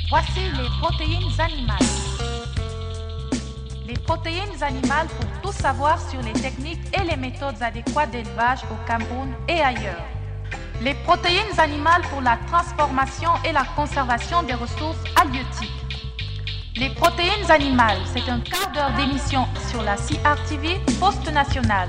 Voici les protéines animales. Les protéines animales pour tout savoir sur les techniques et les méthodes adéquates d'élevage au Cameroun et ailleurs. Les protéines animales pour la transformation et la conservation des ressources halieutiques. Les protéines animales, c'est un quart d'heure d'émission sur la CRTV Poste National.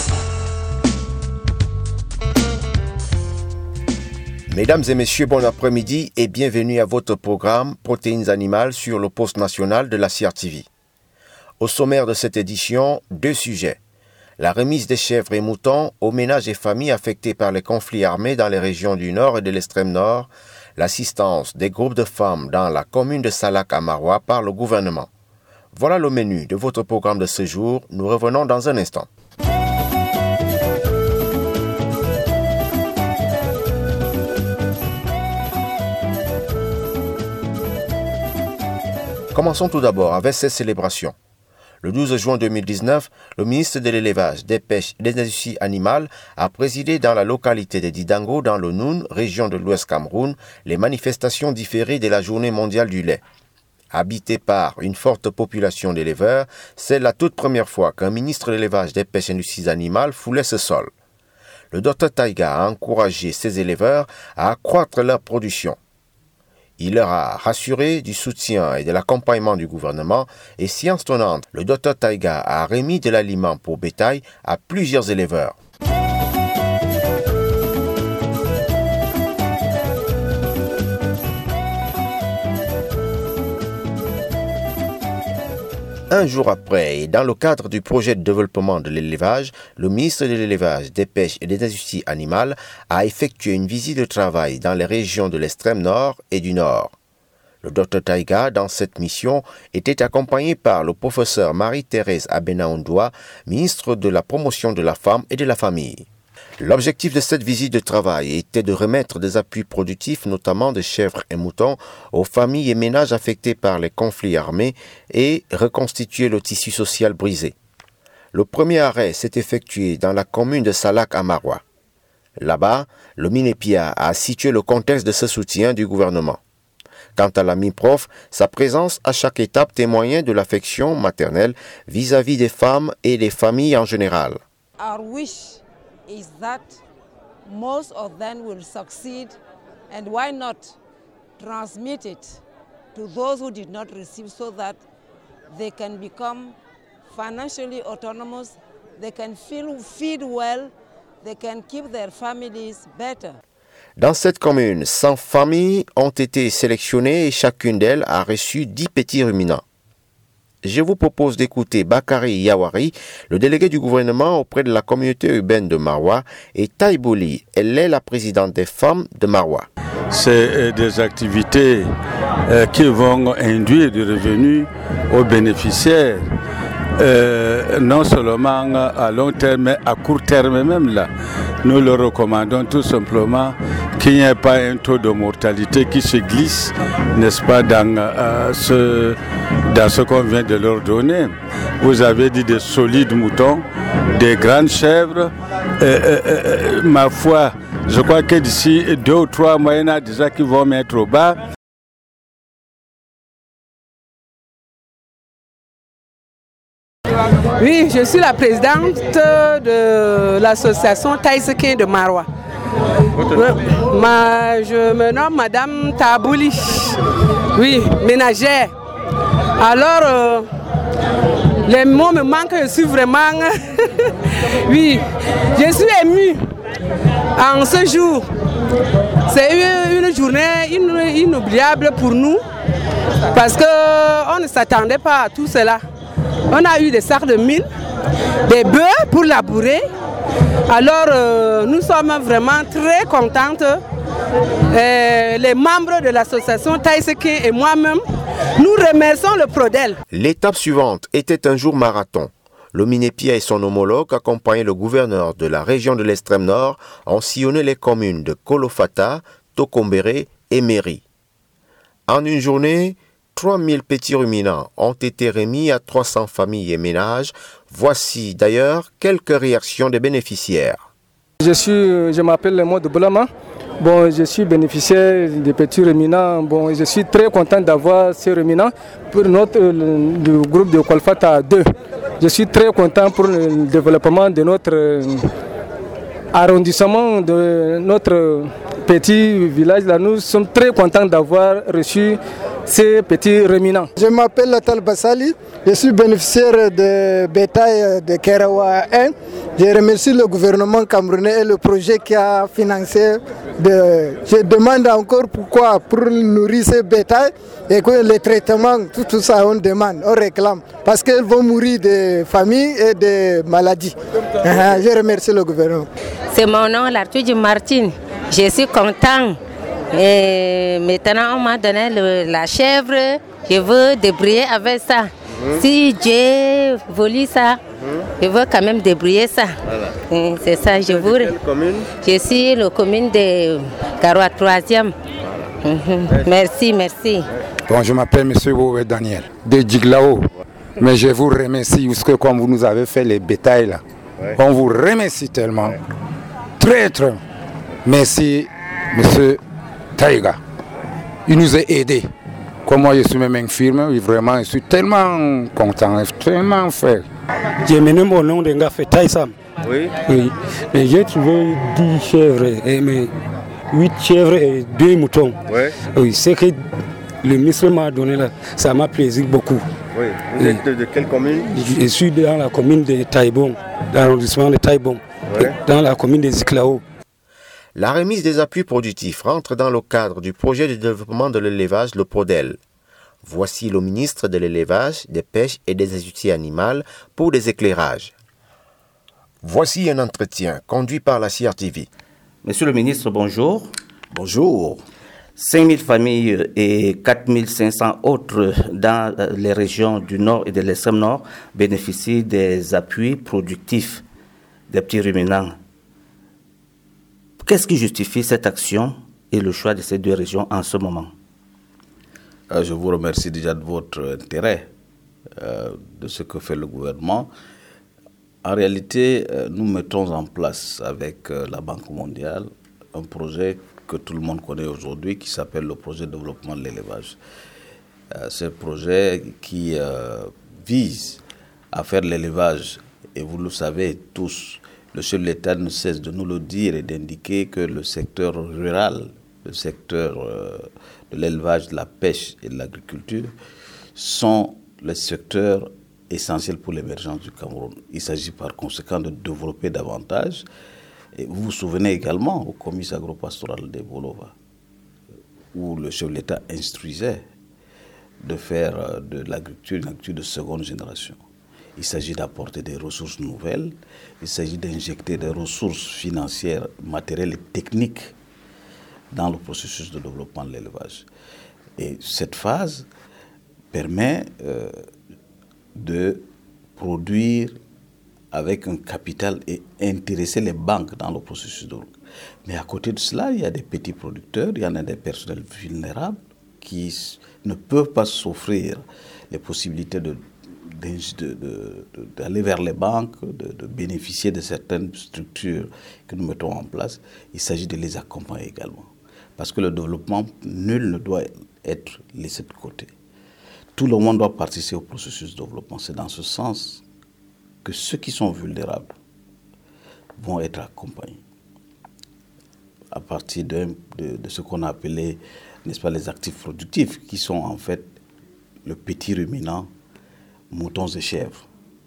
Mesdames et messieurs, bon après-midi et bienvenue à votre programme Protéines animales sur le Poste National de la CRTV. Au sommaire de cette édition, 2 sujets. La remise des chèvres et moutons aux ménages et familles affectés par les conflits armés dans les régions du Nord et de l'extrême Nord, l'assistance des groupes de femmes dans la commune de Salak à Maroua par le gouvernement. Voilà le menu de votre programme de ce jour. Nous revenons dans un instant. Commençons tout d'abord avec ces célébrations. Le 12 juin 2019, le ministre de l'Élevage, des Pêches et des Industries animales a présidé dans la localité de Didango, dans le Noun, région de l'Ouest Cameroun, les manifestations différées de la Journée mondiale du lait. Habité par une forte population d'éleveurs, c'est la toute première fois qu'un ministre de l'Élevage, des Pêches et des Industries animales foulait ce sol. Le Dr Taïga a encouragé ses éleveurs à accroître leur production. Il leur a rassuré du soutien et de l'accompagnement du gouvernement et, science tenante, le Dr Taïga a remis de l'aliment pour bétail à plusieurs éleveurs. Un jour après, et dans le cadre du projet de développement de l'élevage, le ministre de l'Élevage, des Pêches et des Industries animales a effectué une visite de travail dans les régions de l'extrême nord et du nord. Le Dr Taïga, dans cette mission, était accompagné par le professeur Marie-Thérèse Abena-Ondoa, ministre de la Promotion de la Femme et de la Famille. L'objectif de cette visite de travail était de remettre des appuis productifs, notamment de chèvres et moutons, aux familles et ménages affectés par les conflits armés et reconstituer le tissu social brisé. Le premier arrêt s'est effectué dans la commune de Salak à Maroua. Là-bas, le MINEPIA a situé le contexte de ce soutien du gouvernement. Quant à la MIPROF, sa présence à chaque étape témoignait de l'affection maternelle vis-à-vis des femmes et des familles en général. Our wish is that most of them will succeed, and why not transmit it to those who did not receive so that they can become financially autonomous, they can feed well, they can keep their families better. Dans cette commune, 100 familles ont été sélectionnées et chacune d'elles a reçu 10 petits ruminants. Je vous propose d'écouter Bakari Yawari, le délégué du gouvernement auprès de la communauté urbaine de Maroua, et Taïbouli, elle est la présidente des femmes de Maroua. C'est des activités qui vont induire du revenu aux bénéficiaires, non seulement à long terme, mais à court terme même là. Nous leur recommandons tout simplement qu'il n'y ait pas un taux de mortalité qui se glisse, n'est-ce pas, dans ce qu'on vient de leur donner. Vous avez dit des solides moutons, des grandes chèvres. Ma foi, je crois que d'ici 2 ou 3 mois, il y en a déjà qui vont mettre au bas. Oui, je suis la présidente de l'association Taïsekin de Maroua. Je me nomme Madame Tabouli, oui, ménagère. Alors, les mots me manquent, je suis vraiment... oui, je suis émue en ce jour. C'est une journée inoubliable pour nous parce qu'on ne s'attendait pas à tout cela. On a eu des sacs de mil, des bœufs pour labourer. Alors nous sommes vraiment très contentes. Les membres de l'association Taïsekin et moi-même, nous remercions le Prodel. L'étape suivante était un jour marathon. Le MINEPIA et son homologue, accompagné le gouverneur de la région de l'extrême nord, ont sillonné les communes de Kolofata, Tokombéré et Méry. En une journée, 3000 petits ruminants ont été remis à 300 familles et ménages. Voici d'ailleurs quelques réactions des bénéficiaires. Je m'appelle Lemon de Boulama. Bon, je suis bénéficiaire des petits ruminants. Bon, je suis très content d'avoir ces ruminants pour le groupe de Kolfata 2. Je suis très content pour le développement de notre arrondissement, de notre petit village. Là, nous sommes très contents d'avoir reçu ces petits ruminants. Je m'appelle Latal Bassali, je suis bénéficiaire de bétail de Kerawa 1. Je remercie le gouvernement camerounais et le projet qui a financé. Je demande encore pourquoi pour nourrir ces bétails et que les traitements, tout ça on demande, on réclame. Parce qu'ils vont mourir de familles et de maladies. Je remercie le gouvernement. C'est mon nom, Lartuji Martine. Je suis content. Et maintenant, on m'a donné la chèvre. Je veux débrouiller avec ça. Si Dieu voulu ça, je veux quand même débrouiller ça. Voilà. C'est ça, je vous. Quelle commune? Je suis la commune de Garoua 3e. Voilà. Merci, merci. Bon, je m'appelle M. Boué Daniel, de Djiglao. Mais je vous remercie, parce que comme vous nous avez fait les bétails là, on vous remercie tellement. Très, très. Merci, M. Taïga. Il nous a aidés. Comme moi, je suis même infirme, vraiment, je suis tellement content, tellement fait. J'ai mené mon nom de Ngafé Taïsam. Oui. Oui. Et j'ai trouvé 10 chèvres, et 8 chèvres et 2 moutons. Oui. Oui, c'est que le ministre m'a donné là, ça m'a plaisir beaucoup. Oui. Vous êtes de quelle commune? Je suis dans la commune de Taïbon, dans l'arrondissement de Taïbon, dans la commune de Ziklao. La remise des appuis productifs rentre dans le cadre du projet de développement de l'élevage, le PRODEL. Voici le ministre de l'élevage, des pêches et des industries animales pour des éclairages. Voici un entretien conduit par la CRTV. Monsieur le ministre, bonjour. Bonjour. 5000 familles et 4500 autres dans les régions du Nord et de l'Extrême Nord bénéficient des appuis productifs des petits ruminants. Qu'est-ce qui justifie cette action et le choix de ces deux régions en ce moment? Je vous remercie déjà de votre intérêt de ce que fait le gouvernement. En réalité, nous mettons en place avec la Banque mondiale un projet que tout le monde connaît aujourd'hui qui s'appelle le projet de développement de l'élevage. C'est un projet qui vise à faire l'élevage, et vous le savez tous, le chef de l'État ne cesse de nous le dire et d'indiquer que le secteur rural, le secteur de l'élevage, de la pêche et de l'agriculture sont les secteurs essentiels pour l'émergence du Cameroun. Il s'agit par conséquent de développer davantage. Et vous vous souvenez également au comice agropastoral de Bolova, où le chef de l'État instruisait de faire de l'agriculture une agriculture de seconde génération. Il s'agit d'apporter des ressources nouvelles, il s'agit d'injecter des ressources financières, matérielles et techniques dans le processus de développement de l'élevage. Et cette phase permet de produire avec un capital et intéresser les banques dans le processus de développement. Mais à côté de cela, il y a des petits producteurs, il y en a des personnels vulnérables qui ne peuvent pas s'offrir les possibilités d'aller vers les banques, de bénéficier de certaines structures que nous mettons en place. Il s'agit de les accompagner également. Parce que le développement, nul ne doit être laissé de côté. Tout le monde doit participer au processus de développement. C'est dans ce sens que ceux qui sont vulnérables vont être accompagnés à partir de ce qu'on a appelé, n'est-ce pas, les actifs productifs, qui sont en fait le petit ruminant, moutons et chèvres.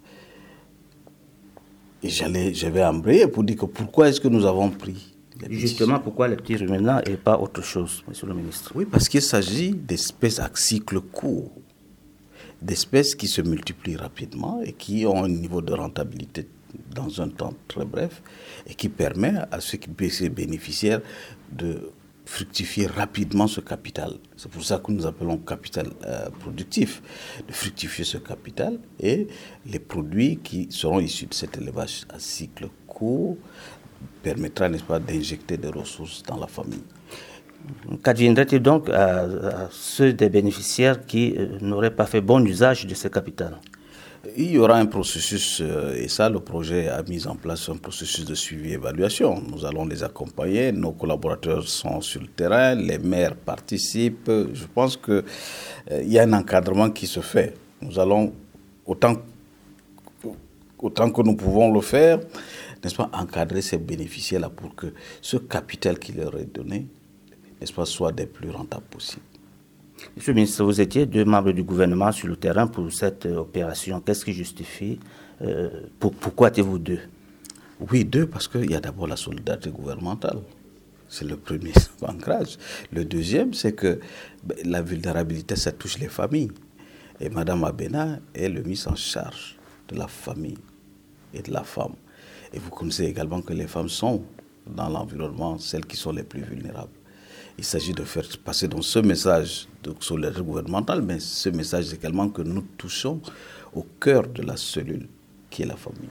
Et je vais embrayer pour dire que pourquoi est-ce que nous avons pris justement, pourquoi les petits ruminants et pas autre chose, monsieur le ministre? Oui, parce qu'il s'agit d'espèces à cycle court, d'espèces qui se multiplient rapidement et qui ont un niveau de rentabilité dans un temps très bref et qui permet à ceux qui bénéficiaires de fructifier rapidement ce capital. C'est pour ça que nous appelons capital productif, de fructifier ce capital, et les produits qui seront issus de cet élevage à cycle court permettra, n'est-ce pas, d'injecter des ressources dans la famille. Qu'adviendrait-il donc à ceux des bénéficiaires qui n'auraient pas fait bon usage de ce capital? Il y aura un processus, et ça, le projet a mis en place un processus de suivi et évaluation. Nous allons les accompagner, nos collaborateurs sont sur le terrain, les maires participent. Je pense qu'il y a un encadrement qui se fait. Nous allons, autant que nous pouvons le faire, n'est-ce pas, encadrer ces bénéficiaires-là pour que ce capital qui leur est donné, n'est-ce pas, soit des plus rentables possibles. Monsieur le ministre, vous étiez 2 membres du gouvernement sur le terrain pour cette opération. Qu'est-ce qui justifie pourquoi êtes-vous 2? Oui, 2, parce qu'il y a d'abord la solidarité gouvernementale. C'est le premier ancrage. Le deuxième, c'est que la vulnérabilité, ça touche les familles. Et Mme Abena est le ministre en charge de la famille et de la femme. Et vous connaissez également que les femmes sont dans l'environnement celles qui sont les plus vulnérables. Il s'agit de faire passer donc ce message de solidarité gouvernementale, mais ce message également que nous touchons au cœur de la cellule qui est la famille.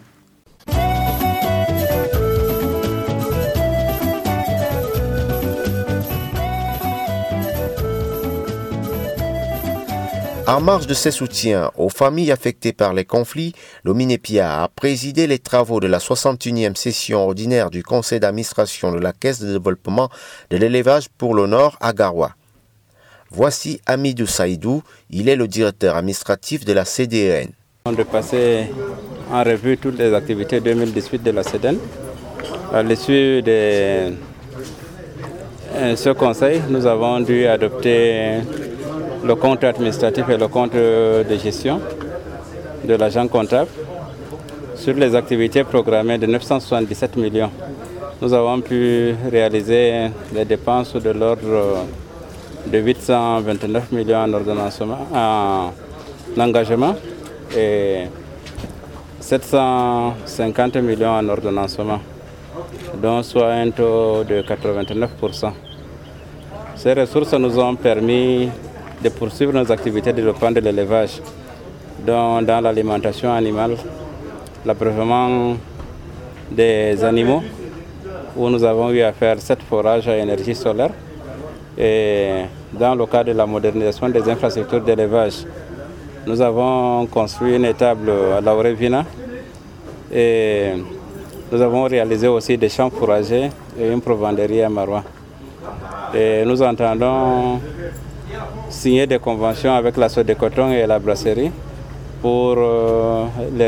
En marge de ses soutiens aux familles affectées par les conflits, le MINEPIA a présidé les travaux de la 61e session ordinaire du conseil d'administration de la Caisse de développement de l'élevage pour le Nord à Garoua. Voici Amidou Saïdou, il est le directeur administratif de la CDEN. De passer en revue toutes les activités 2018 de la CDEN. À l'issue de ce conseil, nous avons dû adopter le compte administratif et le compte de gestion de l'agent comptable sur les activités programmées de 977 millions. Nous avons pu réaliser des dépenses de l'ordre de 829 millions en engagement et 750 millions en ordonnancement, dont soit un taux de 89%. Ces ressources nous ont permis de poursuivre nos activités de développement de l'élevage, dans l'alimentation animale, l'abreuvement des animaux, où nous avons eu à faire 7 forages à énergie solaire, et dans le cadre de la modernisation des infrastructures d'élevage, nous avons construit une étable à Laurevina et nous avons réalisé aussi des champs fourragers et une provenderie à Maroua. Et nous entendons signer des conventions avec la Sodécoton et la brasserie pour les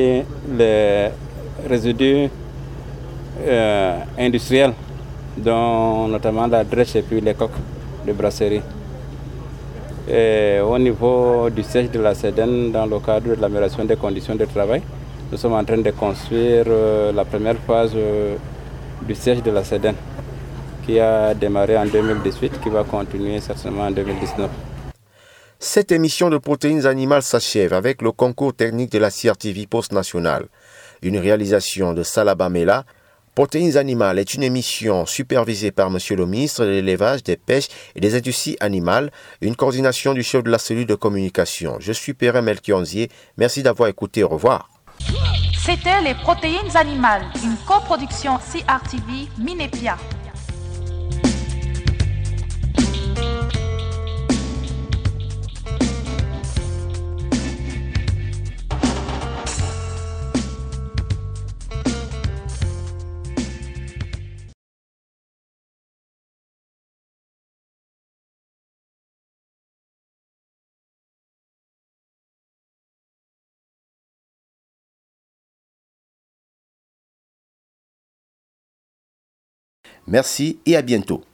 résidus industriels, dont notamment la drèche et puis les coques de brasserie. Et au niveau du siège de la CDEN, dans le cadre de l'amélioration des conditions de travail, nous sommes en train de construire la première phase du siège de la CDEN, qui a démarré en 2018, qui va continuer certainement en 2019. Cette émission de protéines animales s'achève avec le concours technique de la CRTV Post Nationale. Une réalisation de Salaba Mela. Protéines animales est une émission supervisée par M. le ministre de l'Élevage, des Pêches et des Industries animales, une coordination du chef de la cellule de communication. Je suis Perrin Melchionzier. Merci d'avoir écouté. Au revoir. C'était les protéines animales, une coproduction CRTV MINEPIA. Merci et à bientôt.